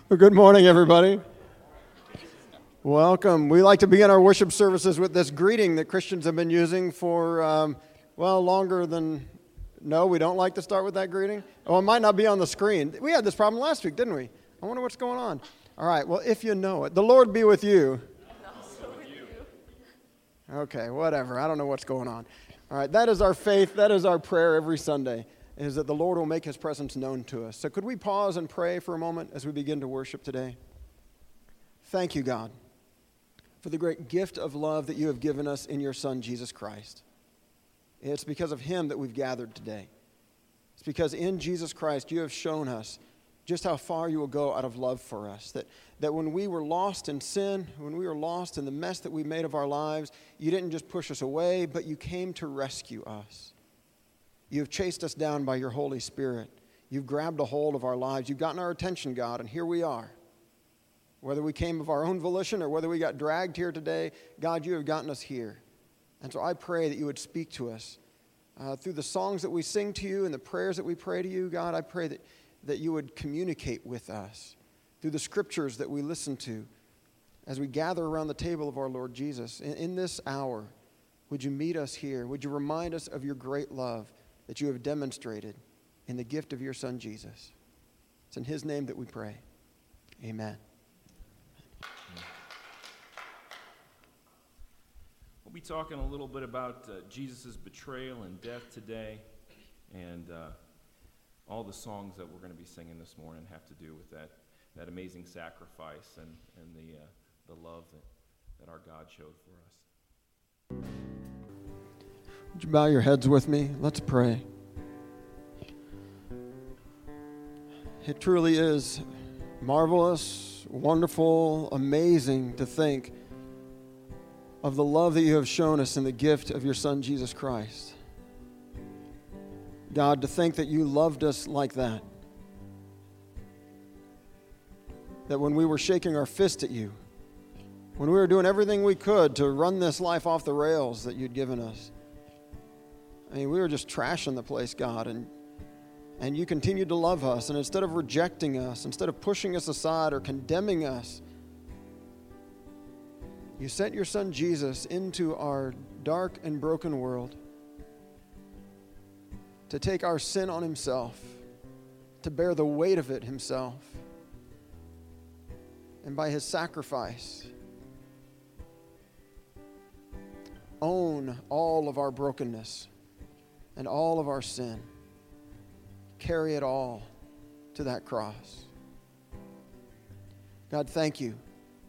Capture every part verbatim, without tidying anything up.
Well, good morning, everybody. Welcome. We like to begin our worship services with this greeting that Christians have been using for, um, well, longer than... No, we don't like to start with that greeting? Oh, it might not be on the screen. We had this problem last week, didn't we? I wonder what's going on. All right, well, if you know it. The Lord be with you. And also with you. Okay, whatever. I don't know what's going on. All right, that is our faith. That is our prayer every Sunday, is that the Lord will make his presence known to us. So could we pause and pray for a moment as we begin to worship today? Thank you, God, for the great gift of love that you have given us in your Son, Jesus Christ. It's because of him that we've gathered today. It's because in Jesus Christ you have shown us just how far you will go out of love for us. That, that when we were lost in sin, when we were lost in the mess that we made of our lives, you didn't just push us away, but you came to rescue us. You've chased us down by your Holy Spirit. You've grabbed a hold of our lives. You've gotten our attention, God, and here we are. Whether we came of our own volition or whether we got dragged here today, God, you have gotten us here. And so I pray that you would speak to us uh, through the songs that we sing to you and the prayers that we pray to you. God, I pray that, that you would communicate with us through the scriptures that we listen to as we gather around the table of our Lord Jesus. In, in this hour, would you meet us here? Would you remind us of your great love that you have demonstrated in the gift of your Son, Jesus? It's in his name that we pray. Amen. We'll be talking a little bit about uh, Jesus' betrayal and death today, and uh, all the songs that we're going to be singing this morning have to do with that, that amazing sacrifice and, and the, uh, the love that, that our God showed for us. Would you bow your heads with me? Let's pray. It truly is marvelous, wonderful, amazing to think of the love that you have shown us in the gift of your Son, Jesus Christ. God, to think that you loved us like that. That when we were shaking our fist at you, when we were doing everything we could to run this life off the rails that you'd given us, I mean, we were just trashing the place, God, and and you continued to love us. And instead of rejecting us, instead of pushing us aside or condemning us, you sent your Son Jesus into our dark and broken world to take our sin on himself, to bear the weight of it himself, and by his sacrifice, own all of our brokenness and all of our sin. Carry it all to that cross. God, thank you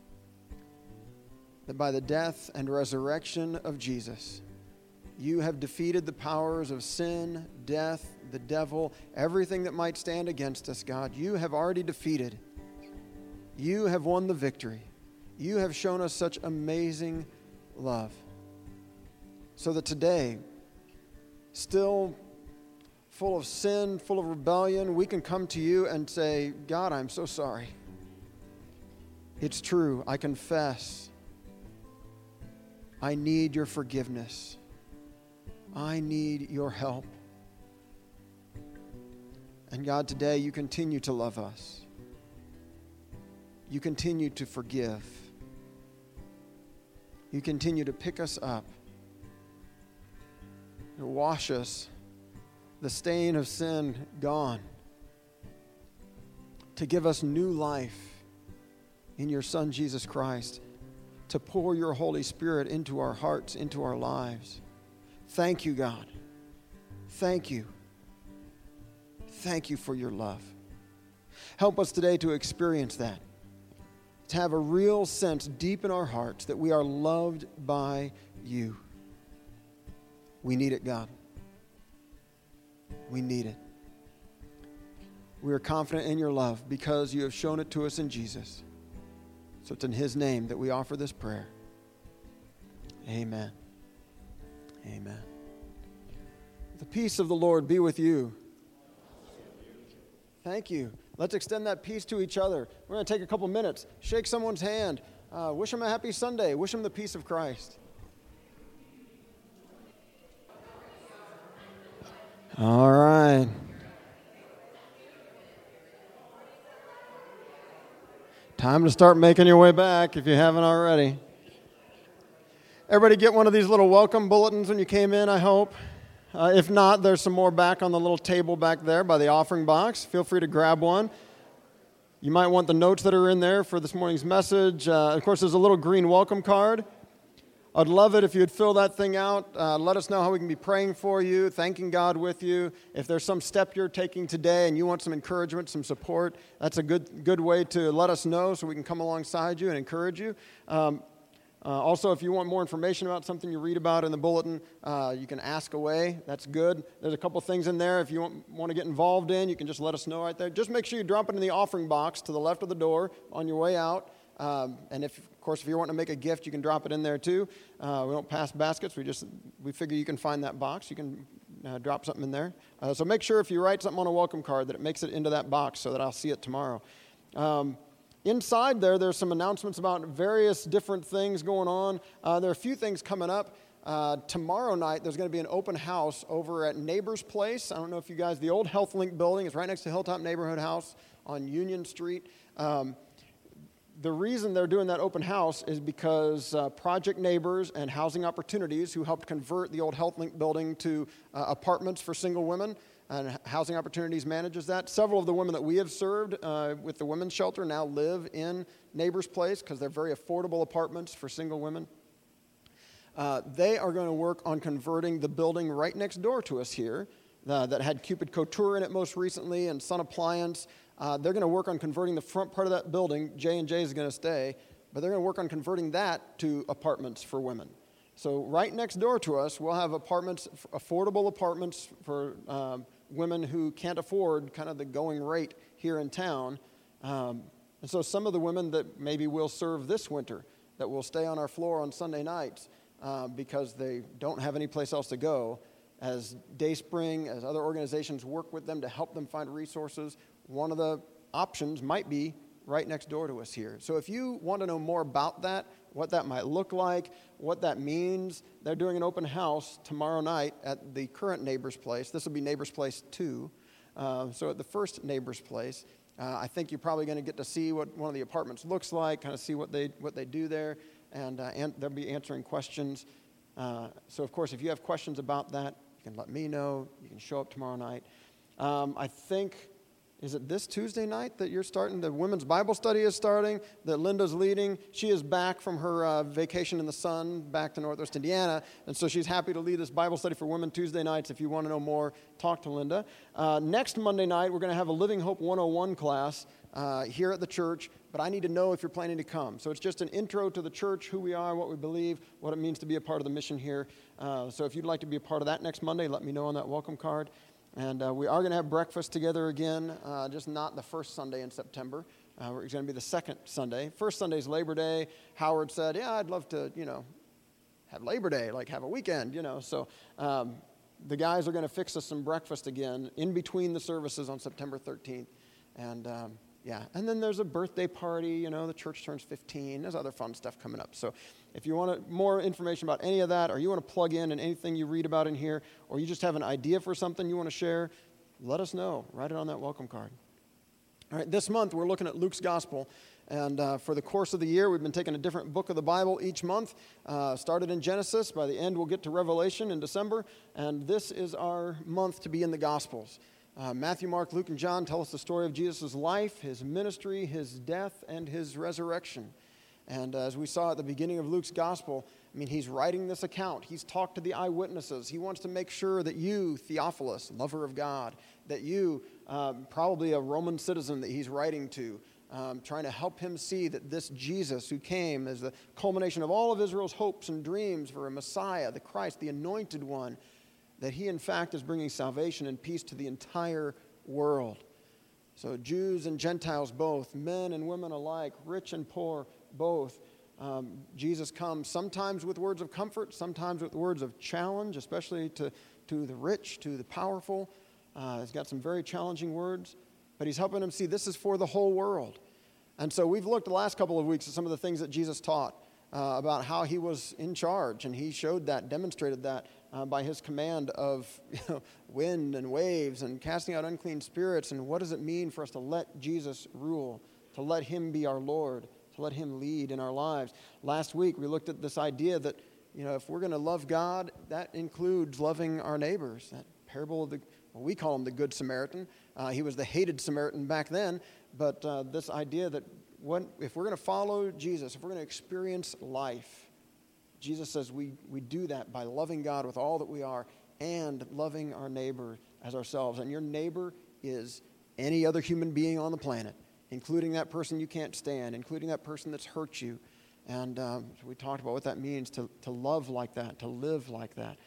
that by the death and resurrection of Jesus, you have defeated the powers of sin, death, the devil, everything that might stand against us, God. You have already defeated. You have won the victory. You have shown us such amazing love. So that today, still full of sin, full of rebellion, we can come to you and say, God, I'm so sorry. It's true. I confess. I need your forgiveness. I need your help. And God, today you continue to love us. You continue to forgive. You continue to pick us up, to wash us, the stain of sin gone, to give us new life in your Son, Jesus Christ, to pour your Holy Spirit into our hearts, into our lives. Thank you, God. Thank you. Thank you for your love. Help us today to experience that, to have a real sense deep in our hearts that we are loved by you. We need it, God. We need it. We are confident in your love because you have shown it to us in Jesus. So it's in his name that we offer this prayer. Amen. Amen. The peace of the Lord be with you. Thank you. Let's extend that peace to each other. We're going to take a couple minutes, shake someone's hand, uh, wish them a happy Sunday, wish them the peace of Christ. All right. Time to start making your way back if you haven't already. Everybody get one of these little welcome bulletins when you came in, I hope. Uh, if not, there's some more back on the little table back there by the offering box. Feel free to grab one. You might want the notes that are in there for this morning's message. Uh, of course, there's a little green welcome card. I'd love it if you'd fill that thing out. Uh, let us know how we can be praying for you, thanking God with you. If there's some step you're taking today and you want some encouragement, some support, that's a good good way to let us know so we can come alongside you and encourage you. Um, uh, also, if you want more information about something you read about in the bulletin, uh, you can ask away. That's good. There's a couple things in there. If you want, want to get involved in, you can just let us know right there. Just make sure you drop it in the offering box to the left of the door on your way out. Um, and if, of course, if you're wanting to make a gift, you can drop it in there too. Uh, we don't pass baskets. We just we figure you can find that box. You can uh, drop something in there. Uh, so make sure if you write something on a welcome card that it makes it into that box so that I'll see it tomorrow. Um, inside there, there's some announcements about various different things going on. Uh, there are a few things coming up. Uh, tomorrow night, there's going to be an open house over at Neighbors Place. I don't know if you guys, the old HealthLink building is right next to Hilltop Neighborhood House on Union Street. Um, The reason they're doing that open house is because uh, Project Neighbors and Housing Opportunities, who helped convert the old HealthLink building to uh, apartments for single women, and Housing Opportunities manages that. Several of the women that we have served uh, with the women's shelter now live in Neighbors Place because they're very affordable apartments for single women. Uh, they are going to work on converting the building right next door to us here uh, that had Cupid Couture in it most recently and Sun Appliance. Uh, they're going to work on converting the front part of that building. J and J is going to stay, but they're going to work on converting that to apartments for women. So right next door to us, we'll have apartments, affordable apartments for um, women who can't afford kind of the going rate here in town. Um, and so some of the women that maybe we'll serve this winter, that will stay on our floor on Sunday nights uh, because they don't have any place else to go, as Dayspring, as other organizations work with them to help them find resources, one of the options might be right next door to us here. So if you want to know more about that, what that might look like, what that means, they're doing an open house tomorrow night at the current Neighbors Place. This will be Neighbors Place two. Uh, so at the first Neighbors Place, uh, I think you're probably going to get to see what one of the apartments looks like, kind of see what they what they do there, and, uh, and they'll be answering questions. Uh, so, of course, if you have questions about that, you can let me know. You can show up tomorrow night. Um, I think... Is it this Tuesday night that you're starting? The women's Bible study is starting, that Linda's leading. She is back from her uh, vacation in the sun, back to Northwest Indiana, and so she's happy to lead this Bible study for women Tuesday nights. If you want to know more, talk to Linda. Uh, next Monday night, we're going to have a Living Hope one oh one class uh, here at the church, but I need to know if you're planning to come. So it's just an intro to the church, who we are, what we believe, what it means to be a part of the mission here. Uh, so if you'd like to be a part of that next Monday, let me know on that welcome card. And uh, we are going to have breakfast together again, uh, just not the first Sunday in September. Uh, it's going to be the second Sunday. First Sunday is Labor Day. Howard said, yeah, I'd love to, you know, have Labor Day, like have a weekend, you know. So um, the guys are going to fix us some breakfast again in between the services on September thirteenth. And, um, yeah, and then there's a birthday party, you know, the church turns fifteen. There's other fun stuff coming up. So if you want more information about any of that, or you want to plug in in anything you read about in here, or you just have an idea for something you want to share, let us know. Write it on that welcome card. All right, this month we're looking at Luke's Gospel, and uh, for the course of the year we've been taking a different book of the Bible each month. Uh, started in Genesis. By the end we'll get to Revelation in December, and this is our month to be in the Gospels. Uh, Matthew, Mark, Luke, and John tell us the story of Jesus' life, his ministry, his death, and his resurrection. And uh, as we saw at the beginning of Luke's Gospel, I mean, he's writing this account. He's talked to the eyewitnesses. He wants to make sure that you, Theophilus, lover of God, that you, um, probably a Roman citizen that he's writing to, um, trying to help him see that this Jesus who came as the culmination of all of Israel's hopes and dreams for a Messiah, the Christ, the anointed one, that he, in fact, is bringing salvation and peace to the entire world. So Jews and Gentiles both, men and women alike, rich and poor both. Um, Jesus comes sometimes with words of comfort, sometimes with words of challenge, especially to, to the rich, to the powerful. Uh, he's got some very challenging words, but he's helping them see this is for the whole world. And so we've looked the last couple of weeks at some of the things that Jesus taught uh, about how he was in charge, and he showed that, demonstrated that uh, by his command of you know, wind and waves and casting out unclean spirits, and what does it mean for us to let Jesus rule? to let him be our Lord, to let him lead in our lives. Last week, we looked at this idea that, you know, if we're going to love God, that includes loving our neighbors. That parable of the, well, we call him the Good Samaritan. Uh, he was the hated Samaritan back then, but uh, this idea that what, if we're going to follow Jesus, if we're going to experience life, Jesus says we, we do that by loving God with all that we are and loving our neighbor as ourselves. And your neighbor is any other human being on the planet, including that person you can't stand, including that person that's hurt you. And um, so we talked about what that means to, to love like that, to live like that.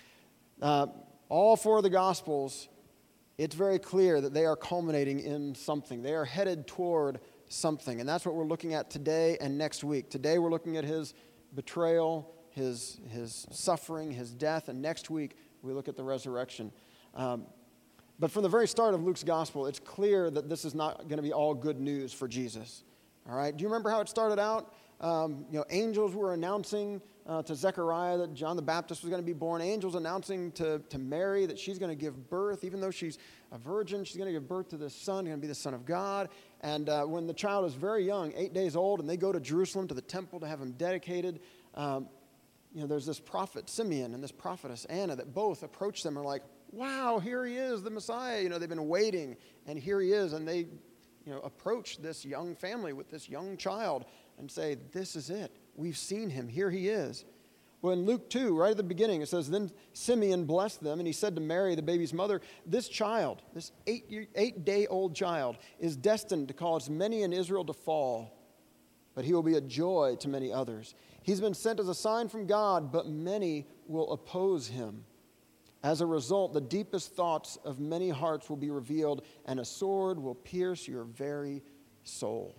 Uh, all four of the Gospels, it's very clear that they are culminating in something. They are headed toward something. And that's what we're looking at today and next week. Today we're looking at his betrayal, his, his suffering, his death. And next week we look at the resurrection. Um, but from the very start of Luke's Gospel, it's clear that this is not going to be all good news for Jesus. All right? Do you remember how it started out? Um, you know, angels were announcing uh, to Zechariah that John the Baptist was going to be born. Angels announcing to, to Mary that she's going to give birth. Even though she's a virgin, she's going to give birth to this son, going to be the Son of God. And uh, when the child is very young, eight days old, and they go to Jerusalem to the temple to have him dedicated, um, you know, there's this prophet Simeon and this prophetess Anna that both approach them and are like, wow, here he is, the Messiah. You know, they've been waiting, and here he is. And they, you know, approach this young family with this young child and say, this is it. We've seen him. Here he is. Well, in Luke two, right at the beginning, it says, then Simeon blessed them, and he said to Mary, the baby's mother, this child, this eight year, eight-day-old child, is destined to cause many in Israel to fall, but he will be a joy to many others. He's been sent as a sign from God, but many will oppose him. As a result, the deepest thoughts of many hearts will be revealed, and a sword will pierce your very soul.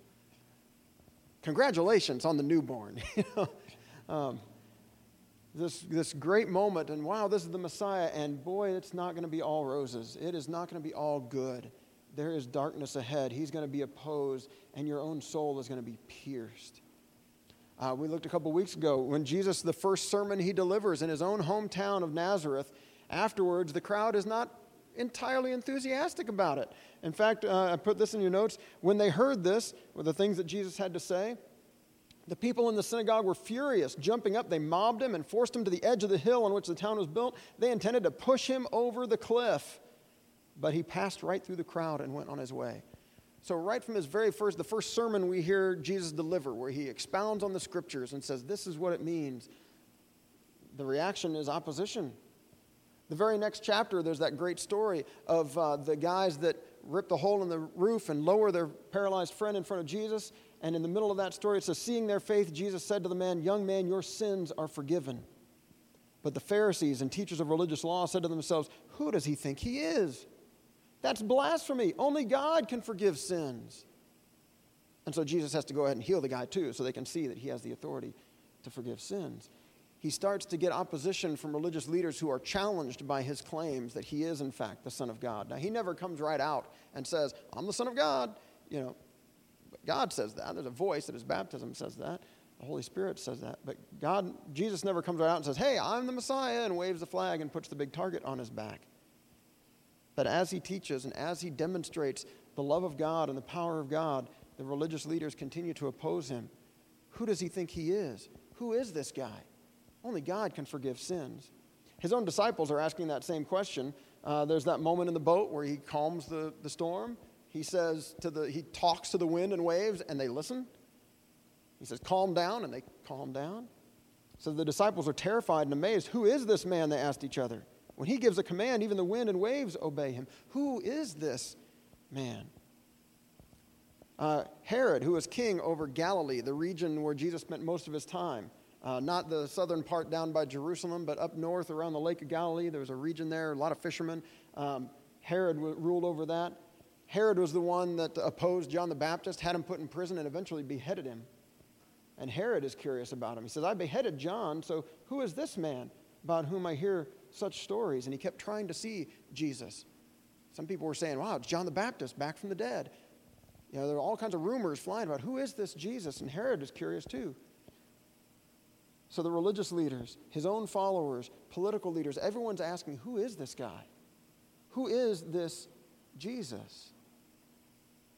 Congratulations on the newborn. you know? um, this, this great moment, and wow, this is the Messiah, and boy, it's not going to be all roses. It is not going to be all good. There is darkness ahead. He's going to be opposed, and your own soul is going to be pierced. Uh, we looked a couple weeks ago when Jesus, the first sermon he delivers in his own hometown of Nazareth, afterwards the crowd is not entirely enthusiastic about it. In fact, uh, I put this in your notes. When they heard this, or the things that Jesus had to say, the people in the synagogue were furious. Jumping up, they mobbed him and forced him to the edge of the hill on which the town was built. They intended to push him over the cliff, but he passed right through the crowd and went on his way. So right from his very first, the first sermon we hear Jesus deliver, where he expounds on the scriptures and says, this is what it means, the reaction is opposition. The very next chapter, there's that great story of uh, the guys that ripped a hole in the roof and lower their paralyzed friend in front of Jesus. And in the middle of that story, it says, seeing their faith, Jesus said to the man, young man, your sins are forgiven. But the Pharisees and teachers of religious law said to themselves, who does he think he is? That's blasphemy. Only God can forgive sins. And so Jesus has to go ahead and heal the guy too, so they can see that he has the authority to forgive sins. He starts to get opposition from religious leaders who are challenged by his claims that he is, in fact, the Son of God. Now, he never comes right out and says, I'm the Son of God. You know, but God says that. There's a voice at his baptism says that. The Holy Spirit says that. But God, Jesus never comes right out and says, hey, I'm the Messiah, and waves the flag and puts the big target on his back. But as he teaches and as he demonstrates the love of God and the power of God, the religious leaders continue to oppose him. Who does he think he is? Who is this guy? Only God can forgive sins. His own disciples are asking that same question. Uh, there's that moment in the boat where he calms the, the storm. He says to the, he talks to the wind and waves, and they listen. He says, calm down, and they calm down. So the disciples are terrified and amazed. Who is this man, they asked each other. When he gives a command, even the wind and waves obey him. Who is this man? Uh, Herod, who was king over Galilee, the region where Jesus spent most of his time, uh, not the southern part down by Jerusalem, but up north around the Lake of Galilee. There was a region there, a lot of fishermen. Um, Herod w- ruled over that. Herod was the one that opposed John the Baptist, had him put in prison, and eventually beheaded him. And Herod is curious about him. He says, I beheaded John, so who is this man about whom I hear such stories? And he kept trying to see Jesus. Some people were saying, wow, it's John the Baptist back from the dead. You know, there are all kinds of rumors flying about who is this Jesus? And Herod is curious too. So the religious leaders, his own followers, political leaders, everyone's asking, who is this guy? Who is this Jesus?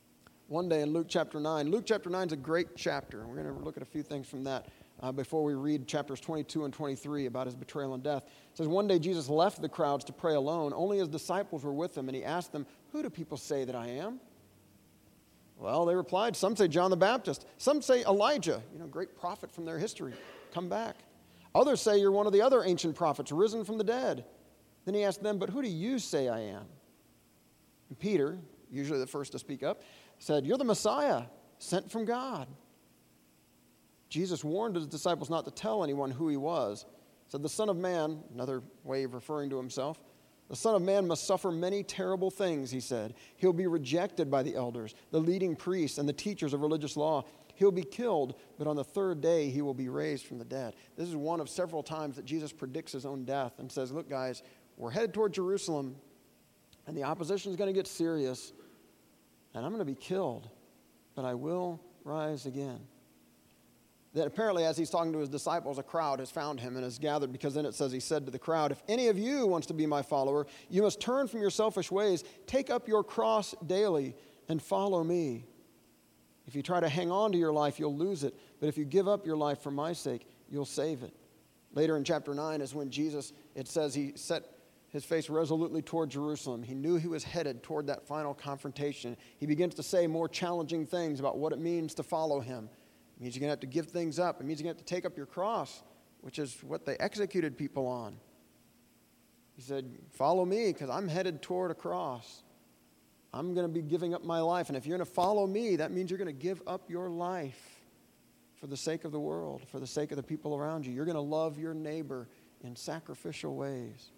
one day in Luke chapter nine. Luke chapter nine is a great chapter. We're going to look at a few things from that uh, before we read chapters twenty-two and twenty-three about his betrayal and death. It says, one day Jesus left the crowds to pray alone. Only his disciples were with him, and he asked them, "Who do people say that I am?" Well, they replied, "Some say John the Baptist. Some say Elijah, you know, great prophet from their history, come back. Others say you're one of the other ancient prophets risen from the dead." Then he asked them, "But who do you say I am?" And Peter, usually the first to speak up, said, "You're the Messiah, sent from God." Jesus warned his disciples not to tell anyone who he was. He said, "The Son of Man," another way of referring to himself, "the Son of Man must suffer many terrible things," he said. "He'll be rejected by the elders, the leading priests, and the teachers of religious law. He'll be killed, but on the third day he will be raised from the dead." This is one of several times that Jesus predicts his own death and says, "Look, guys, we're headed toward Jerusalem, and the opposition is going to get serious, and I'm going to be killed, but I will rise again." Then apparently, as he's talking to his disciples, a crowd has found him and has gathered, because then it says he said to the crowd, "If any of you wants to be my follower, you must turn from your selfish ways, take up your cross daily, and follow me. If you try to hang on to your life, you'll lose it, but if you give up your life for my sake, you'll save it." Later in chapter nine is when Jesus, it says he set his face resolutely toward Jerusalem. He knew he was headed toward that final confrontation. He begins to say more challenging things about what it means to follow him. It means you're going to have to give things up. It means you're going to have to take up your cross, which is what they executed people on. He said, "Follow me, because I'm headed toward a cross. I'm going to be giving up my life. And if you're going to follow me, that means you're going to give up your life for the sake of the world, for the sake of the people around you. You're going to love your neighbor in sacrificial ways."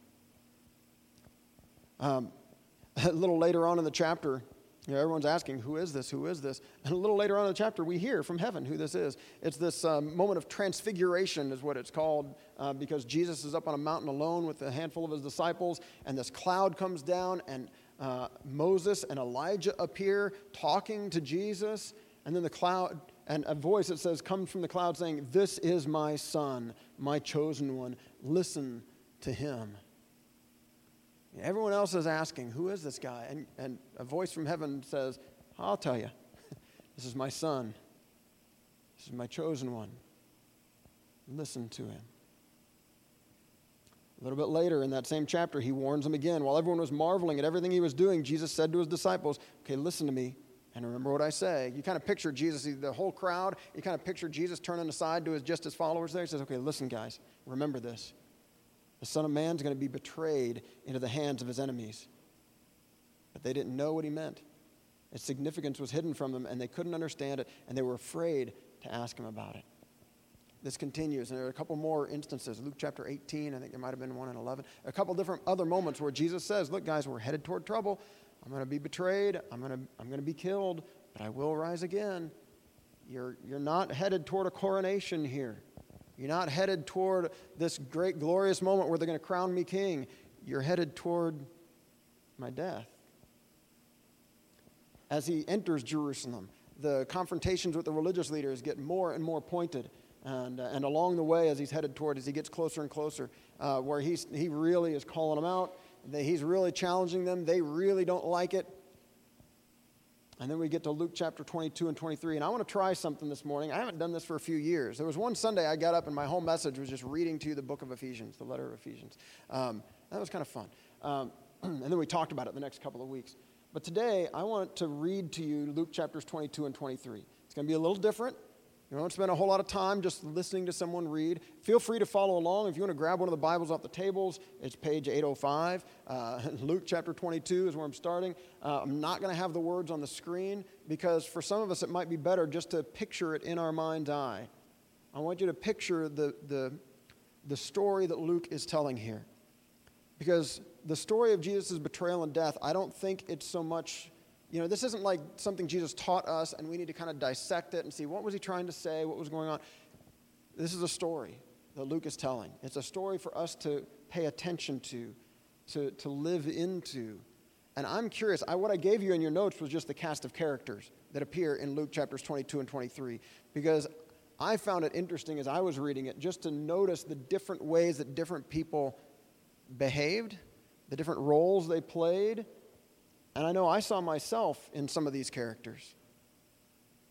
Um, a little later on in the chapter, you know, everyone's asking, who is this? Who is this? And a little later on in the chapter, we hear from heaven who this is. It's this um, moment of transfiguration is what it's called, uh, because Jesus is up on a mountain alone with a handful of his disciples, and this cloud comes down, and uh, Moses and Elijah appear talking to Jesus, and then the cloud, and a voice that says, comes from the cloud saying, "This is my son, my chosen one. Listen to him." Everyone else is asking, who is this guy? And, and a voice from heaven says, "I'll tell you. This is my son. This is my chosen one. Listen to him." A little bit later in that same chapter, he warns them again. While everyone was marveling at everything he was doing, Jesus said to his disciples, "Okay, listen to me and remember what I say." You kind of picture Jesus, the whole crowd, you kind of picture Jesus turning aside to his, just his followers there. He says, "Okay, listen, guys, remember this. The Son of Man is going to be betrayed into the hands of his enemies." But they didn't know what he meant. Its significance was hidden from them, and they couldn't understand it, and they were afraid to ask him about it. This continues, and there are a couple more instances. Luke chapter eighteen, I think there might have been one in eleven. A couple different other moments where Jesus says, "Look, guys, we're headed toward trouble. I'm going to be betrayed. I'm going to, I'm going to be killed, but I will rise again. You're, you're not headed toward a coronation here. You're not headed toward this great, glorious moment where they're going to crown me king. You're headed toward my death." As he enters Jerusalem, the confrontations with the religious leaders get more and more pointed. And, uh, and along the way, as he's headed toward, as he gets closer and closer, uh, where he's, he really is calling them out. They, he's really challenging them. They really don't like it. And then we get to Luke chapter twenty-two and twenty-three. And I want to try something this morning. I haven't done this for a few years. There was one Sunday I got up and my whole message was just reading to you the book of Ephesians, the letter of Ephesians. Um, that was kind of fun. Um, and then we talked about it the next couple of weeks. But today I want to read to you Luke chapters twenty-two and twenty-three. It's going to be a little different. You don't spend a whole lot of time just listening to someone read. Feel free to follow along. If you want to grab one of the Bibles off the tables, it's page eight oh five. Uh, Luke chapter twenty-two is where I'm starting. Uh, I'm not going to have the words on the screen because for some of us it might be better just to picture it in our mind's eye. I want you to picture the, the, the story that Luke is telling here. Because the story of Jesus' betrayal and death, I don't think it's so much... You know, this isn't like something Jesus taught us and we need to kind of dissect it and see what was he trying to say, what was going on. This is a story that Luke is telling. It's a story for us to pay attention to, to, to live into. And I'm curious, I, what I gave you in your notes was just the cast of characters that appear in Luke chapters twenty-two and twenty-three, because I found it interesting as I was reading it just to notice the different ways that different people behaved, the different roles they played. And I know I saw myself in some of these characters.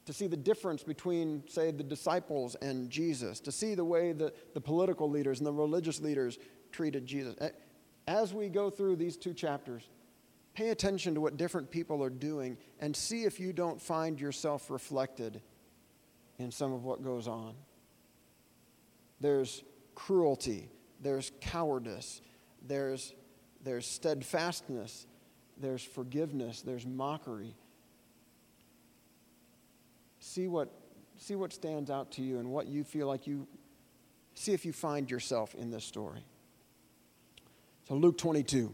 to see the difference between, say, the disciples and Jesus, to see the way that the political leaders and the religious leaders treated Jesus. As we go through these two chapters, pay attention to what different people are doing and see if you don't find yourself reflected in some of what goes on. There's cruelty, there's cowardice, there's, there's steadfastness, there's forgiveness, there's mockery. See what, see what stands out to you and what you feel like you, see if you find yourself in this story. So Luke twenty-two.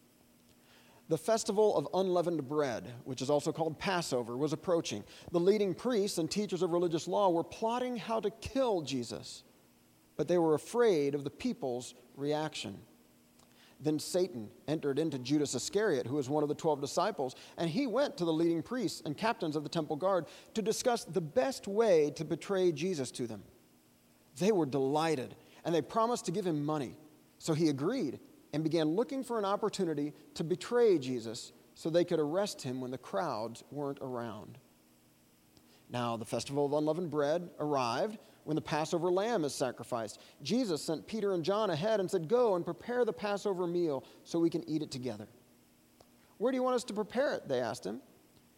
The festival of unleavened bread, which is also called Passover, was approaching. The leading priests and teachers of religious law were plotting how to kill Jesus, but they were afraid of the people's reaction. Then Satan entered into Judas Iscariot, who was one of the twelve disciples, and he went to the leading priests and captains of the temple guard to discuss the best way to betray Jesus to them. They were delighted, and they promised to give him money. So he agreed and began looking for an opportunity to betray Jesus so they could arrest him when the crowds weren't around. Now, the festival of unleavened bread arrived when the Passover lamb is sacrificed. Jesus sent Peter and John ahead and said, "Go and prepare the Passover meal so we can eat it together." "Where do you want us to prepare it?" they asked him.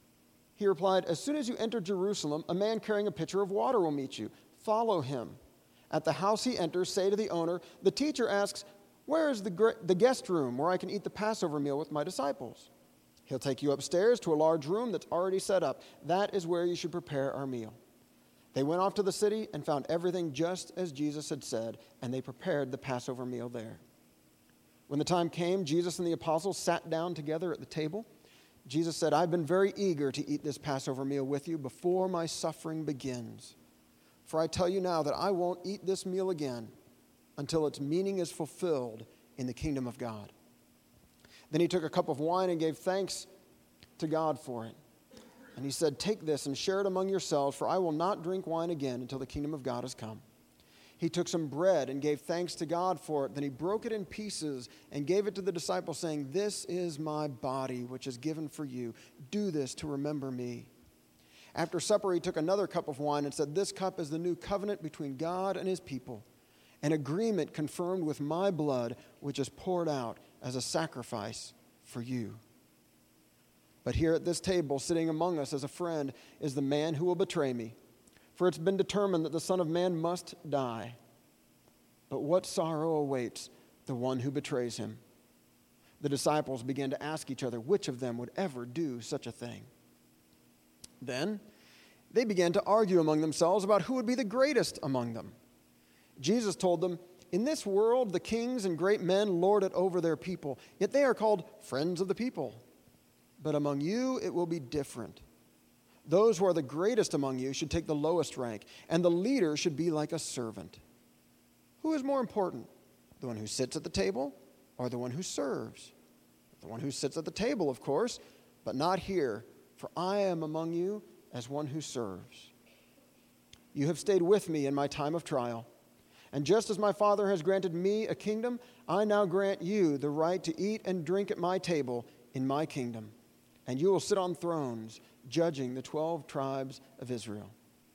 He replied, "As soon as you enter Jerusalem, a man carrying a pitcher of water will meet you. Follow him. At the house he enters, say to the owner, 'The teacher asks, where is the, gr- the guest room where I can eat the Passover meal with my disciples?' He'll take you upstairs to a large room that's already set up. That is where you should prepare our meal." They went off to the city and found everything just as Jesus had said, and they prepared the Passover meal there. When the time came, Jesus and the apostles sat down together at the table. Jesus said, "I've been very eager to eat this Passover meal with you before my suffering begins. For I tell you now that I won't eat this meal again until its meaning is fulfilled in the kingdom of God." Then he took a cup of wine and gave thanks to God for it. And he said, "Take this and share it among yourselves, for I will not drink wine again until the kingdom of God has come." He took some bread and gave thanks to God for it. Then he broke it in pieces and gave it to the disciples, saying, "This is my body, which is given for you. Do this to remember me." After supper, he took another cup of wine and said, "This cup is the new covenant between God and his people, an agreement confirmed with my blood, which is poured out as a sacrifice for you. But here at this table, sitting among us as a friend, is the man who will betray me. For it's been determined that the Son of Man must die. But what sorrow awaits the one who betrays him?" The disciples began to ask each other which of them would ever do such a thing. Then they began to argue among themselves about who would be the greatest among them. Jesus told them, "In this world, the kings and great men lord it over their people, yet they are called friends of the people. But among you, it will be different. Those who are the greatest among you should take the lowest rank, and the leader should be like a servant. Who is more important, the one who sits at the table or the one who serves? The one who sits at the table, of course, but not here, for I am among you as one who serves. You have stayed with me in my time of trial. And just as my Father has granted me a kingdom, I now grant you the right to eat and drink at my table in my kingdom. And you will sit on thrones, judging the twelve tribes of Israel.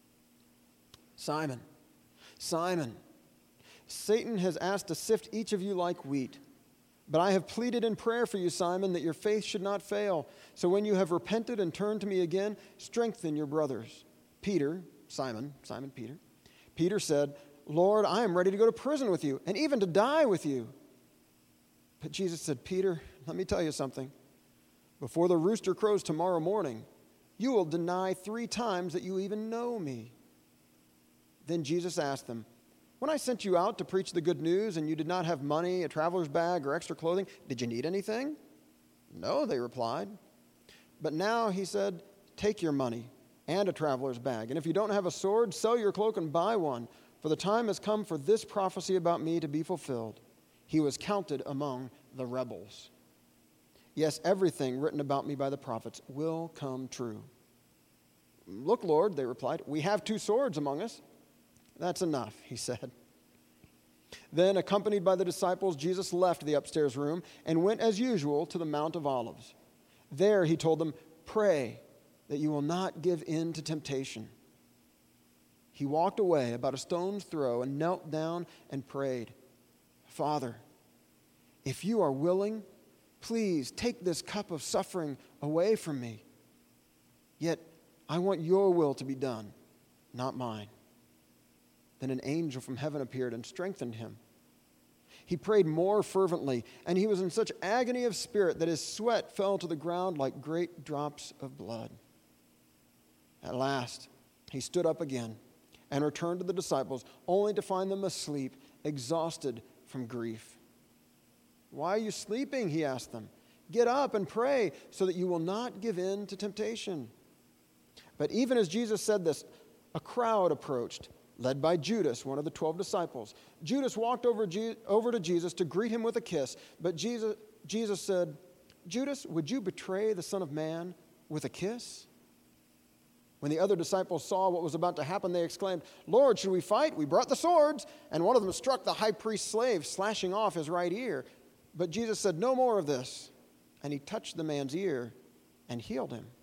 Simon, Simon, Satan has asked to sift each of you like wheat. But I have pleaded in prayer for you, Simon, that your faith should not fail. So when you have repented and turned to me again, strengthen your brothers." Peter, Simon, Simon Peter, Peter said, "Lord, I am ready to go to prison with you, and even to die with you." But Jesus said, "Peter, let me tell you something. Before the rooster crows tomorrow morning, you will deny three times that you even know me." Then Jesus asked them, "When I sent you out to preach the good news and you did not have money, a traveler's bag, or extra clothing, did you need anything?" "No," they replied. "But now," he said, "take your money and a traveler's bag. And if you don't have a sword, sell your cloak and buy one. For the time has come for this prophecy about me to be fulfilled. He was counted among the rebels. Yes, everything written about me by the prophets will come true." "Look, Lord," they replied, "we have two swords among us." "That's enough," he said. Then, accompanied by the disciples, Jesus left the upstairs room and went as usual to the Mount of Olives. There he told them, "Pray that you will not give in to temptation." He walked away about a stone's throw and knelt down and prayed, "Father, if you are willing, please take this cup of suffering away from me. Yet I want your will to be done, not mine." Then an angel from heaven appeared and strengthened him. He prayed more fervently, and he was in such agony of spirit that his sweat fell to the ground like great drops of blood. At last, he stood up again and returned to the disciples, only to find them asleep, exhausted from grief. "Why are you sleeping?" he asked them. "Get up and pray so that you will not give in to temptation." But even as Jesus said this, a crowd approached, led by Judas, one of the twelve disciples. Judas walked over, Je- over to Jesus to greet him with a kiss, but Jesus, Jesus said, "Judas, would you betray the Son of Man with a kiss?" When the other disciples saw what was about to happen, they exclaimed, "Lord, should we fight? We brought the swords." And one of them struck the high priest's slave, slashing off his right ear. But Jesus said, "No more of this." And he touched the man's ear and healed him.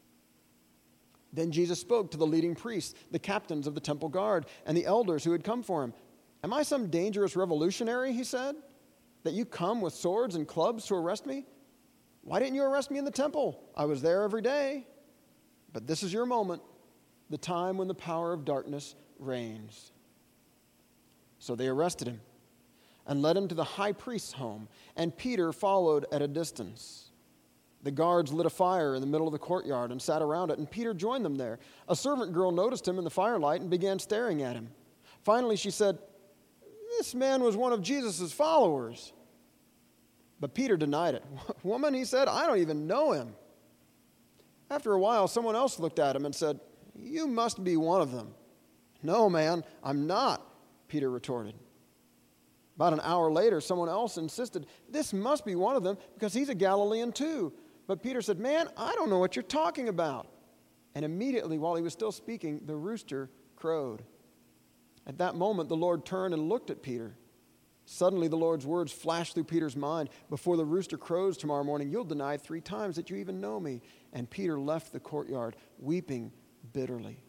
Then Jesus spoke to the leading priests, the captains of the temple guard, and the elders who had come for him. "Am I some dangerous revolutionary," he said, "that you come with swords and clubs to arrest me? Why didn't you arrest me in the temple? I was there every day. But this is your moment, the time when the power of darkness reigns." So they arrested him and led him to the high priest's home, and Peter followed at a distance. The guards lit a fire in the middle of the courtyard and sat around it, and Peter joined them there. A servant girl noticed him in the firelight and began staring at him. Finally, she said, "This man was one of Jesus' followers." But Peter denied it. "Woman," he said, "I don't even know him." After a while, someone else looked at him and said, "You must be one of them." "No, man, I'm not," Peter retorted. About an hour later, someone else insisted, "This must be one of them because he's a Galilean too." But Peter said, "Man, I don't know what you're talking about." And immediately, while he was still speaking, the rooster crowed. At that moment, the Lord turned and looked at Peter. Suddenly, the Lord's words flashed through Peter's mind, "Before the rooster crows tomorrow morning, you'll deny three times that you even know me." And Peter left the courtyard, weeping bitterly.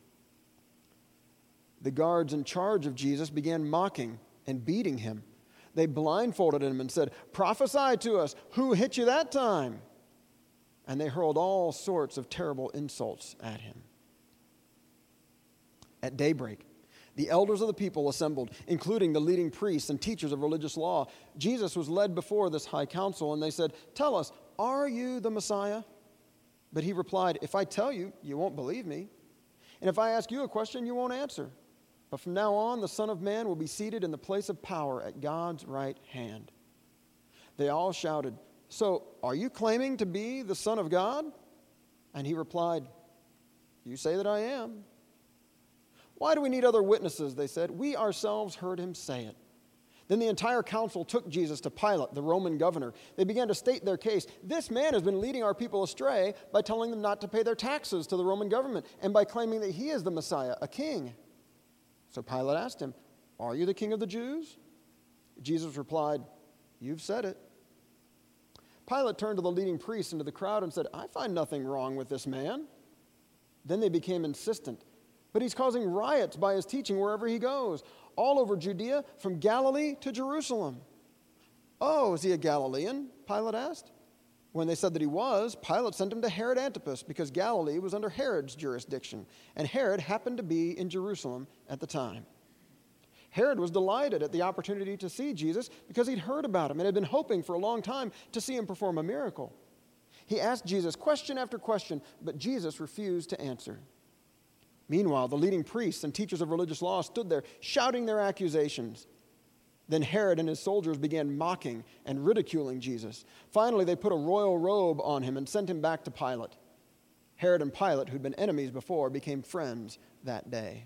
The guards in charge of Jesus began mocking and beating him. They blindfolded him and said, "Prophesy to us, who hit you that time?" And they hurled all sorts of terrible insults at him. At daybreak, the elders of the people assembled, including the leading priests and teachers of religious law. Jesus was led before this high council, and they said, "Tell us, are you the Messiah?" But he replied, "If I tell you, you won't believe me. And if I ask you a question, you won't answer. But from now on, the Son of Man will be seated in the place of power at God's right hand." They all shouted, "So are you claiming to be the Son of God?" And he replied, "You say that I am." "Why do we need other witnesses?" they said. "We ourselves heard him say it." Then the entire council took Jesus to Pilate, the Roman governor. They began to state their case. "This man has been leading our people astray by telling them not to pay their taxes to the Roman government and by claiming that he is the Messiah, a king." So Pilate asked him, "Are you the king of the Jews?" Jesus replied, "You've said it." Pilate turned to the leading priests and to the crowd and said, "I find nothing wrong with this man." Then they became insistent. "But he's causing riots by his teaching wherever he goes, all over Judea, from Galilee to Jerusalem." "Oh, is he a Galilean?" Pilate asked. When they said that he was, Pilate sent him to Herod Antipas because Galilee was under Herod's jurisdiction, and Herod happened to be in Jerusalem at the time. Herod was delighted at the opportunity to see Jesus because he'd heard about him and had been hoping for a long time to see him perform a miracle. He asked Jesus question after question, but Jesus refused to answer. Meanwhile, the leading priests and teachers of religious law stood there shouting their accusations. Then Herod and his soldiers began mocking and ridiculing Jesus. Finally, they put a royal robe on him and sent him back to Pilate. Herod and Pilate, who'd been enemies before, became friends that day.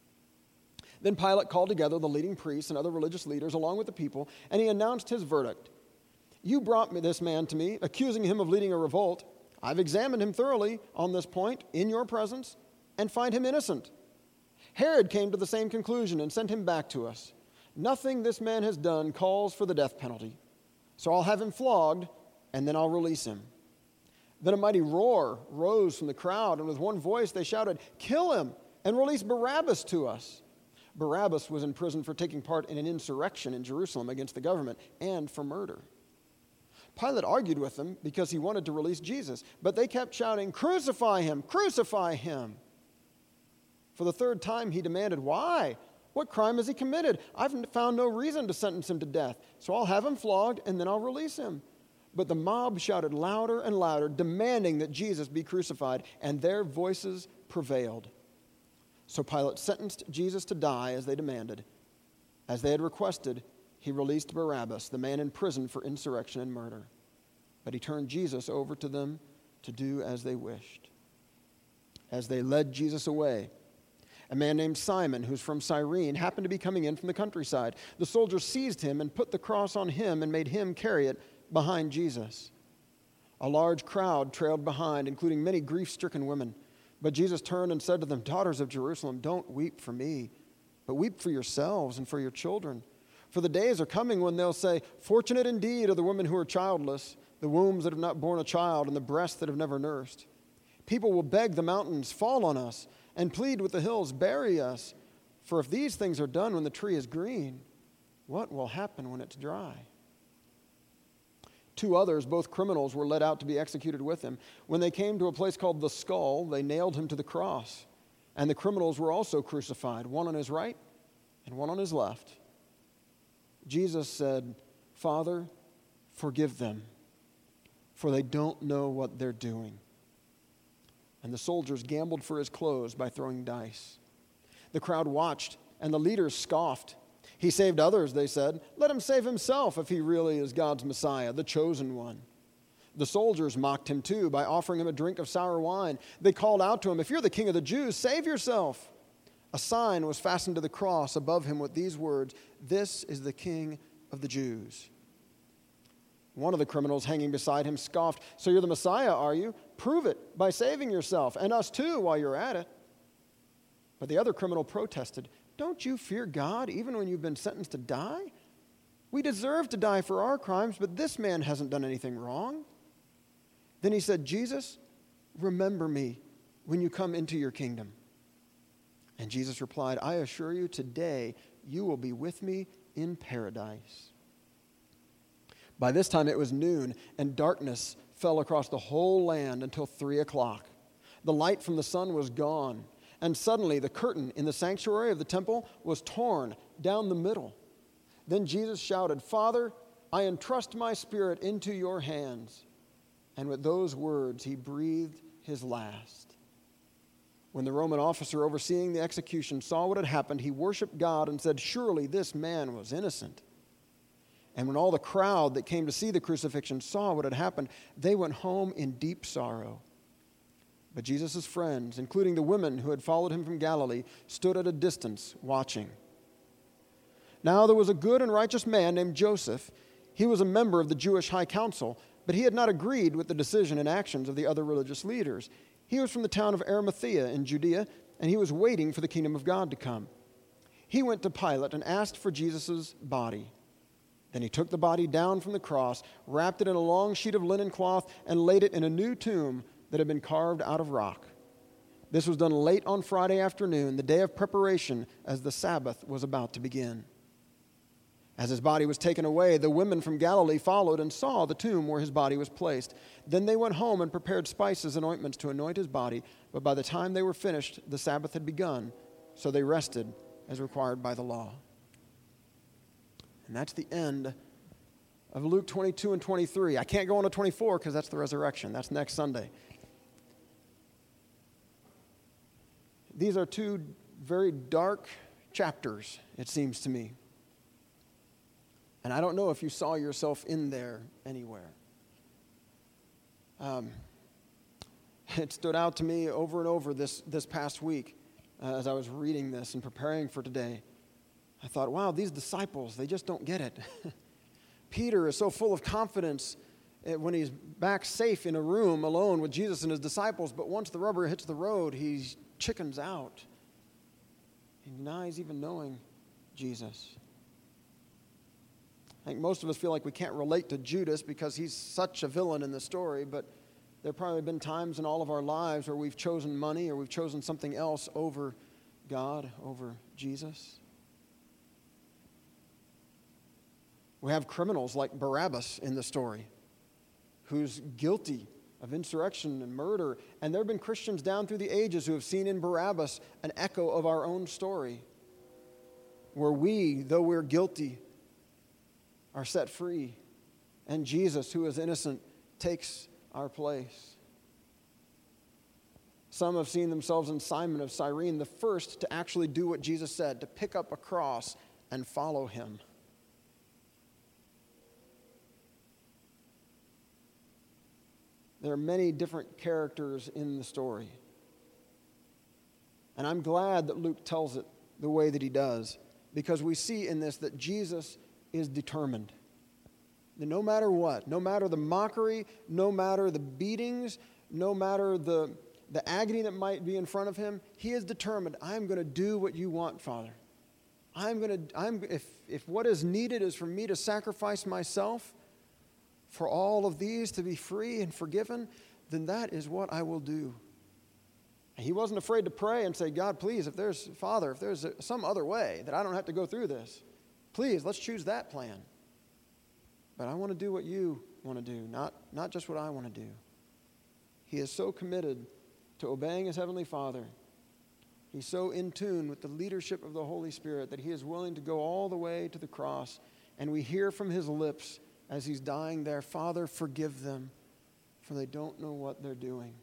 Then Pilate called together the leading priests and other religious leaders along with the people, and he announced his verdict. "You brought me this man to me, accusing him of leading a revolt. I've examined him thoroughly on this point in your presence and find him innocent. Herod came to the same conclusion and sent him back to us. Nothing this man has done calls for the death penalty. So I'll have him flogged, and then I'll release him." Then a mighty roar rose from the crowd, and with one voice they shouted, "Kill him and release Barabbas to us." Barabbas was in prison for taking part in an insurrection in Jerusalem against the government and for murder. Pilate argued with them because he wanted to release Jesus, but they kept shouting, "Crucify him! Crucify him!" For the third time he demanded, "Why? What crime has he committed? I've found no reason to sentence him to death, so I'll have him flogged and then I'll release him." But the mob shouted louder and louder, demanding that Jesus be crucified, and their voices prevailed. So Pilate sentenced Jesus to die as they demanded. As they had requested, he released Barabbas, the man in prison for insurrection and murder. But he turned Jesus over to them to do as they wished. As they led Jesus away, a man named Simon, who's from Cyrene, happened to be coming in from the countryside. The soldiers seized him and put the cross on him and made him carry it behind Jesus. A large crowd trailed behind, including many grief-stricken women. But Jesus turned and said to them, "Daughters of Jerusalem, don't weep for me, but weep for yourselves and for your children. For the days are coming when they'll say, 'Fortunate indeed are the women who are childless, the wombs that have not borne a child, and the breasts that have never nursed.' People will beg the mountains, 'Fall on us,' and plead with the hills, 'Bury us.' For if these things are done when the tree is green, what will happen when it's dry?" Two others, both criminals, were led out to be executed with him. When they came to a place called the Skull, they nailed him to the cross. And the criminals were also crucified, one on his right and one on his left. Jesus said, "Father, forgive them, for they don't know what they're doing." And the soldiers gambled for his clothes by throwing dice. The crowd watched, and the leaders scoffed. "He saved others," they said. "Let him save himself if he really is God's Messiah, the chosen one." The soldiers mocked him too by offering him a drink of sour wine. They called out to him, "If you're the king of the Jews, save yourself." A sign was fastened to the cross above him with these words, "This is the King of the Jews." One of the criminals hanging beside him scoffed, "So you're the Messiah, are you? Prove it by saving yourself, and us too while you're at it." But the other criminal protested, "Don't you fear God even when you've been sentenced to die? We deserve to die for our crimes, but this man hasn't done anything wrong." Then he said, "Jesus, remember me when you come into your kingdom." And Jesus replied, "I assure you, today you will be with me in paradise." By this time it was noon, and darkness fell across the whole land until three o'clock. The light from the sun was gone, and suddenly the curtain in the sanctuary of the temple was torn down the middle. Then Jesus shouted, "Father, I entrust my spirit into your hands." And with those words, he breathed his last. When the Roman officer overseeing the execution saw what had happened, he worshiped God and said, "Surely this man was innocent." And when all the crowd that came to see the crucifixion saw what had happened, they went home in deep sorrow. But Jesus' friends, including the women who had followed him from Galilee, stood at a distance watching. Now there was a good and righteous man named Joseph. He was a member of the Jewish High Council, but he had not agreed with the decision and actions of the other religious leaders. He was from the town of Arimathea in Judea, and he was waiting for the kingdom of God to come. He went to Pilate and asked for Jesus' body. Then he took the body down from the cross, wrapped it in a long sheet of linen cloth, and laid it in a new tomb that had been carved out of rock. This was done late on Friday afternoon, the day of preparation, as the Sabbath was about to begin. As his body was taken away, the women from Galilee followed and saw the tomb where his body was placed. Then they went home and prepared spices and ointments to anoint his body, but by the time they were finished, the Sabbath had begun, so they rested as required by the law. And that's the end of Luke twenty-two and twenty-three. I can't go on to twenty-four because that's the resurrection. That's next Sunday. These are two very dark chapters, it seems to me. And I don't know if you saw yourself in there anywhere. Um, it stood out to me over and over this, this past week uh, as I was reading this and preparing for today. I thought, wow, these disciples, they just don't get it. Peter is so full of confidence when he's back safe in a room alone with Jesus and his disciples, but once the rubber hits the road, he chickens out. He denies even knowing Jesus. I think most of us feel like we can't relate to Judas because he's such a villain in the story, but There have probably been times in all of our lives where we've chosen money or we've chosen something else over God, over Jesus. We have criminals like Barabbas in the story, who's guilty of insurrection and murder. And there have been Christians down through the ages who have seen in Barabbas an echo of our own story, where we, though we're guilty, are set free. And Jesus, who is innocent, takes our place. Some have seen themselves in Simon of Cyrene, the first to actually do what Jesus said, to pick up a cross and follow him. There are many different characters in the story. And I'm glad that Luke tells it the way that he does, because we see in this that Jesus is determined. That no matter what, no matter the mockery, no matter the beatings, no matter the, the agony that might be in front of him, he is determined. I'm going to do what you want, Father. I'm going to, I'm, if, if what is needed is for me to sacrifice myself for all of these to be free and forgiven, then that is what I will do. And he wasn't afraid to pray and say, God, please, if there's, Father, if there's a, some other way that I don't have to go through this, please, let's choose that plan. But I want to do what you want to do, not, not just what I want to do. He is so committed to obeying his heavenly Father. He's so in tune with the leadership of the Holy Spirit that he is willing to go all the way to the cross. And we hear from his lips as he's dying there, Father, forgive them, for they don't know what they're doing.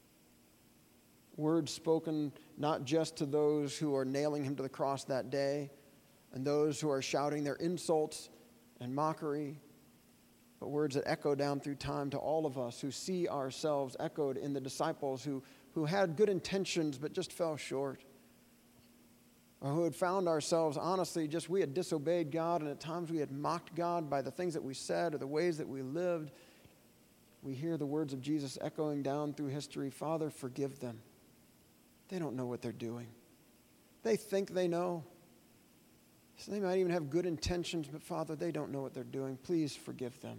Words spoken not just to those who are nailing him to the cross that day and those who are shouting their insults and mockery, but words that echo down through time to all of us who see ourselves echoed in the disciples who, who had good intentions but just fell short. Or who had found ourselves, honestly, just we had disobeyed God, and at times we had mocked God by the things that we said or the ways that we lived. We hear the words of Jesus echoing down through history, Father, forgive them. They don't know what they're doing. They think they know. So they might even have good intentions, but Father, they don't know what they're doing. Please forgive them.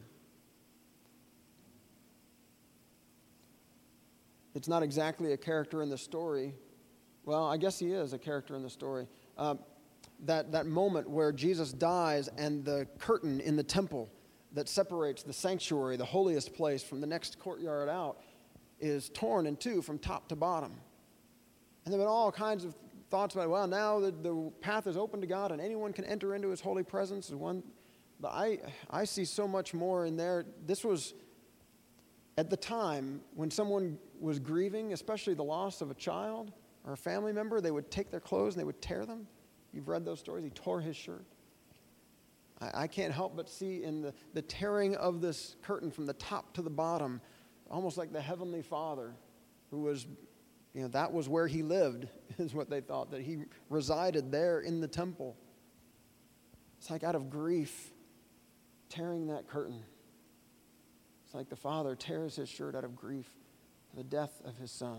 It's not exactly a character in the story. Well, I guess he is a character in the story. Uh, that, that moment where Jesus dies and the curtain in the temple that separates the sanctuary, the holiest place, from the next courtyard out is torn in two from top to bottom. And there have been all kinds of thoughts about, well, now the, the path is open to God and anyone can enter into his holy presence. One, but I, I see so much more in there. This was, at the time, when someone was grieving, especially the loss of a child or a family member, they would take their clothes and they would tear them. You've read those stories. He tore his shirt. I, I can't help but see in the, the tearing of this curtain from the top to the bottom, almost like the Heavenly Father, who was, you know, that was where he lived, is what they thought, that he resided there in the temple. It's like out of grief, tearing that curtain. It's like the Father tears his shirt out of grief for the death of his Son.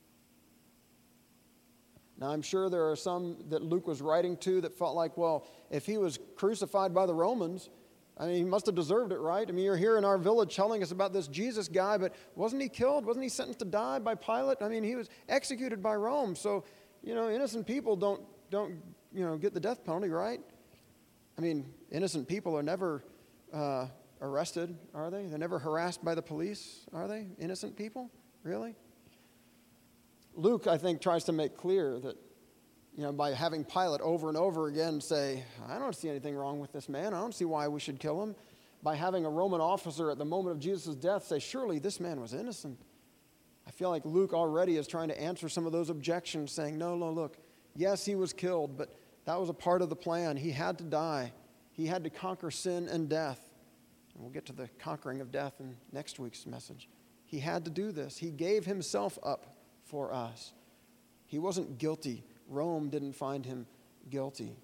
Now, I'm sure there are some that Luke was writing to that felt like, well, if he was crucified by the Romans, I mean, he must have deserved it, right? I mean, you're here in our village telling us about this Jesus guy, but wasn't he killed? Wasn't he sentenced to die by Pilate? I mean, he was executed by Rome. So, you know, innocent people don't, don't you know, get the death penalty, right? I mean, innocent people are never uh, arrested, are they? They're never harassed by the police, are they? Innocent people? Really? Luke, I think, tries to make clear that, you know, by having Pilate over and over again say, I don't see anything wrong with this man. I don't see why we should kill him. By having a Roman officer at the moment of Jesus' death say, surely this man was innocent. I feel like Luke already is trying to answer some of those objections, saying, no, no, look, yes, he was killed, but that was a part of the plan. He had to die. He had to conquer sin and death. And we'll get to the conquering of death in next week's message. He had to do this. He gave himself up for us. He wasn't guilty. Rome didn't find him guilty.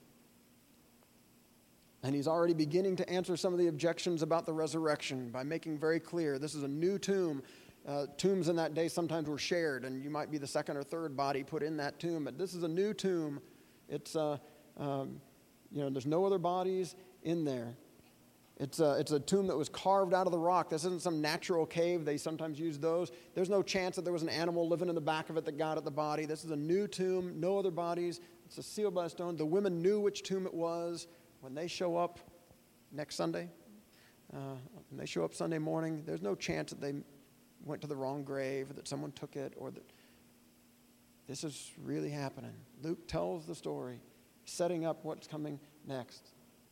And he's already beginning to answer some of the objections about the resurrection by making very clear this is a new tomb. Uh, tombs in that day sometimes were shared, and you might be the second or third body put in that tomb. But this is a new tomb. It's, uh, um, you know, there's no other bodies in there. It's a, it's a tomb that was carved out of the rock. This isn't some natural cave. They sometimes use those. There's no chance that there was an animal living in the back of it that got at the body. This is a new tomb, no other bodies. It's a sealed by a stone. The women knew which tomb it was. When they show up next Sunday, uh, when they show up Sunday morning, there's no chance that they went to the wrong grave or that someone took it or that this is really happening. Luke tells the story, setting up what's coming next.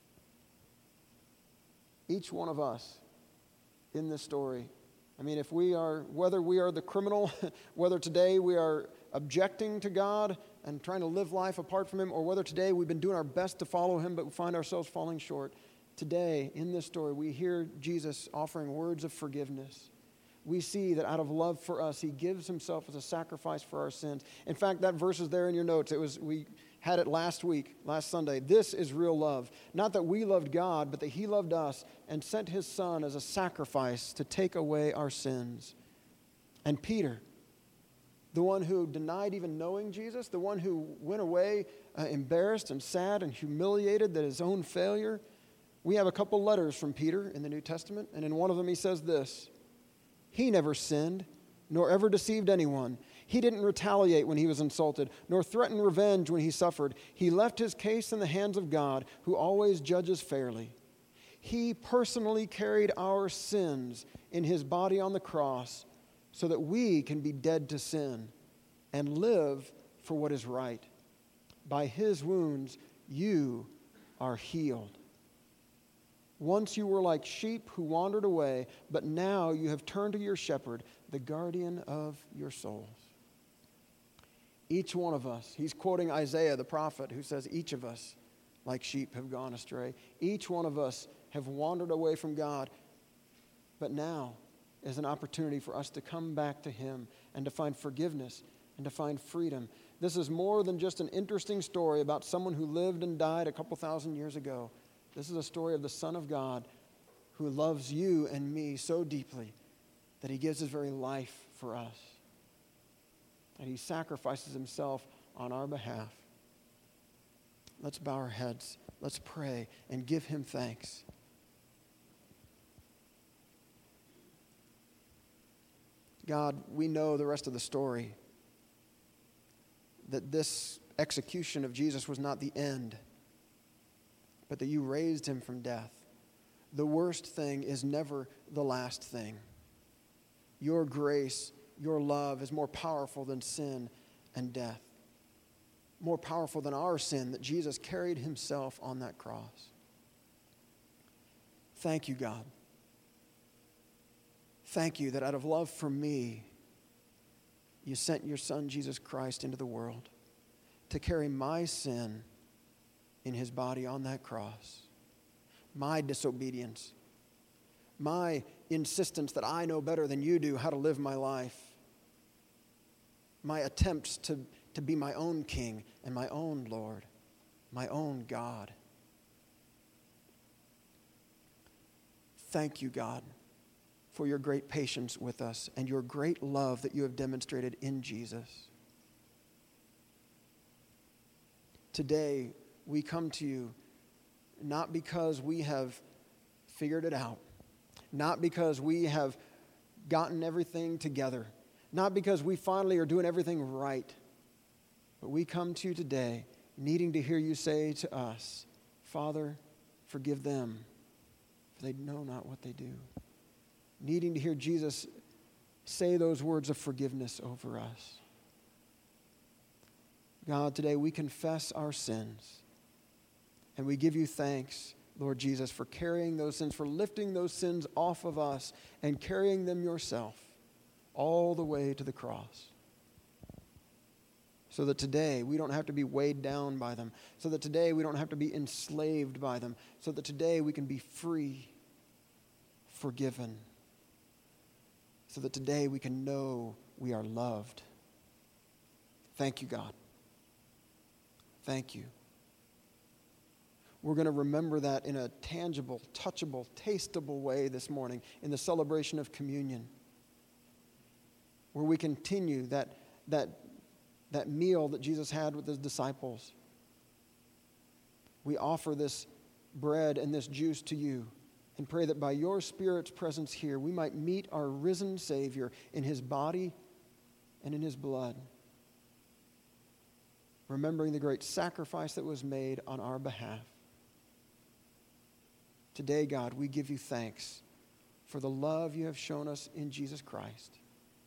Each one of us in this story, I mean, if we are, whether we are the criminal, whether today we are objecting to God and trying to live life apart from Him, or whether today we've been doing our best to follow Him but we find ourselves falling short, today in this story we hear Jesus offering words of forgiveness. We see that out of love for us, He gives Himself as a sacrifice for our sins. In fact, that verse is there in your notes. It was, we had it last week, last Sunday. This is real love. Not that we loved God, but that He loved us and sent His Son as a sacrifice to take away our sins. And Peter, the one who denied even knowing Jesus, the one who went away uh, embarrassed and sad and humiliated at his own failure, we have a couple letters from Peter in the New Testament, and in one of them he says this: He never sinned, nor ever deceived anyone. He didn't retaliate when he was insulted, nor threaten revenge when he suffered. He left his case in the hands of God, who always judges fairly. He personally carried our sins in His body on the cross so that we can be dead to sin and live for what is right. By His wounds, you are healed. Once you were like sheep who wandered away, but now you have turned to your shepherd, the guardian of your souls. Each one of us, he's quoting Isaiah the prophet, who says each of us, like sheep, have gone astray. Each one of us have wandered away from God, but now is an opportunity for us to come back to Him and to find forgiveness and to find freedom. This is more than just an interesting story about someone who lived and died a couple thousand years ago. This is a story of the Son of God who loves you and me so deeply that He gives His very life for us. And He sacrifices Himself on our behalf. Let's bow our heads. Let's pray and give Him thanks. God, we know the rest of the story, that this execution of Jesus was not the end, but that You raised Him from death. The worst thing is never the last thing. Your grace, Your love is more powerful than sin and death, more powerful than our sin that Jesus carried Himself on that cross. Thank You, God. Thank You that out of love for me, You sent Your Son, Jesus Christ, into the world to carry my sin in His body on that cross, my disobedience, my insistence that I know better than You do how to live my life, my attempts to, to be my own king and my own Lord, my own God. Thank You, God, for Your great patience with us and Your great love that You have demonstrated in Jesus. Today, we come to You not because we have figured it out, not because we have gotten everything together, not because we finally are doing everything right, but we come to You today needing to hear You say to us, Father, forgive them, for they know not what they do. Needing to hear Jesus say those words of forgiveness over us. God, today we confess our sins, and we give You thanks, Lord Jesus, for carrying those sins, for lifting those sins off of us and carrying them Yourself all the way to the cross. So that today we don't have to be weighed down by them. So that today we don't have to be enslaved by them. So that today we can be free, forgiven. So that today we can know we are loved. Thank You, God. Thank You. We're going to remember that in a tangible, touchable, tasteable way this morning in the celebration of communion, where we continue that, that, that meal that Jesus had with His disciples. We offer this bread and this juice to You and pray that by your Spirit's presence here, we might meet our risen Savior in his body and in his blood, remembering the great sacrifice that was made on our behalf. Today, God, we give you thanks for the love you have shown us in Jesus Christ.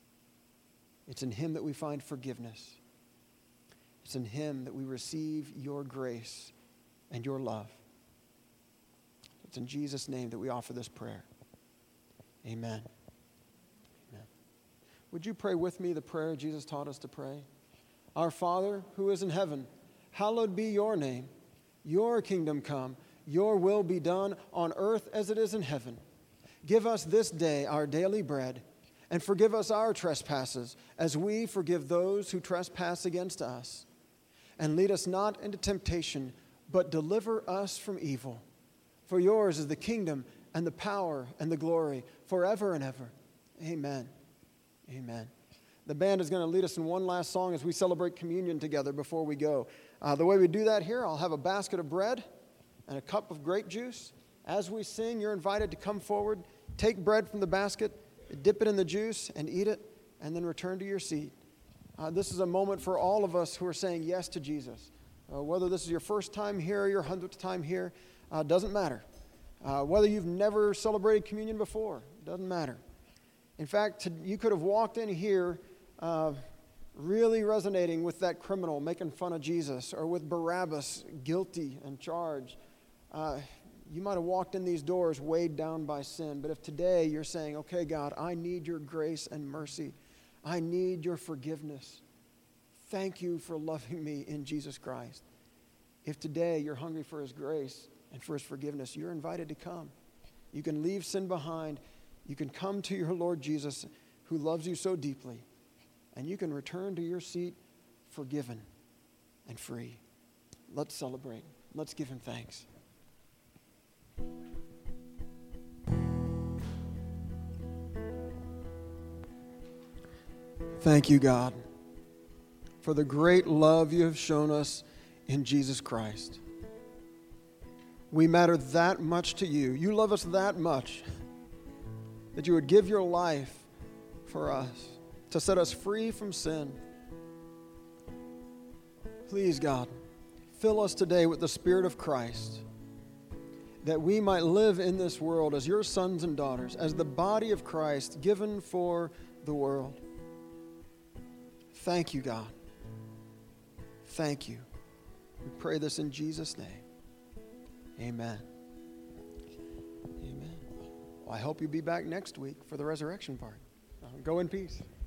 It's in him that we find forgiveness. It's in him that we receive your grace and your love. It's in Jesus' name that we offer this prayer. Amen. Amen. Would you pray with me the prayer Jesus taught us to pray? Our Father, who is in heaven, hallowed be your name. Your kingdom come. Your will be done on earth as it is in heaven. Give us this day our daily bread, and forgive us our trespasses, as we forgive those who trespass against us. And lead us not into temptation, but deliver us from evil. For yours is the kingdom and the power and the glory forever and ever. Amen. Amen. The band is going to lead us in one last song as we celebrate communion together before we go. Uh, the way we do that here, I'll have a basket of bread and a cup of grape juice. As we sing, you're invited to come forward, take bread from the basket, dip it in the juice, and eat it, and then return to your seat. Uh, this is a moment for all of us who are saying yes to Jesus. Uh, whether this is your first time here or your hundredth time here, uh, doesn't matter. Uh, whether you've never celebrated communion before, doesn't matter. In fact, to, you could have walked in here uh, really resonating with that criminal making fun of Jesus, or with Barabbas guilty and charged. Uh, you might have walked in these doors weighed down by sin, but if today you're saying, okay, God, I need your grace and mercy. I need your forgiveness. Thank you for loving me in Jesus Christ. If today you're hungry for his grace and for his forgiveness, you're invited to come. You can leave sin behind. You can come to your Lord Jesus, who loves you so deeply, and you can return to your seat forgiven and free. Let's celebrate. Let's give him thanks. Thank you, God, for the great love you have shown us in Jesus Christ. We matter that much to you. You love us that much that you would give your life for us to set us free from sin. Please, God, fill us today with the Spirit of Christ, that we might live in this world as your sons and daughters, as the body of Christ given for the world. Thank you, God. Thank you. We pray this in Jesus' name. Amen. Amen. Well, I hope you'll be back next week for the resurrection part. Uh, go in peace.